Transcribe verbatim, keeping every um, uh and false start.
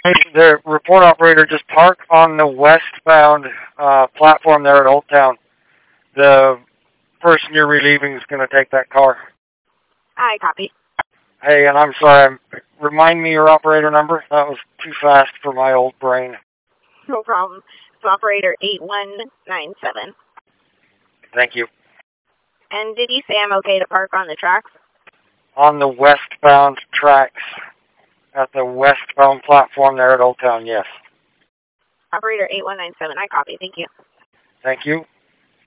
Hey, the report operator, just park on the westbound uh, platform there at Old Town. The person you're relieving is going to take that car. I copy. Hey, and I'm sorry, remind me your operator number? That was too fast for my old brain. No problem. It's operator eight one nine seven. Thank you. And did you say I'm okay to park on the tracks? On the westbound tracks, at the westbound platform there at Old Town, yes. Operator eight one nine seven, I copy. Thank you. Thank you.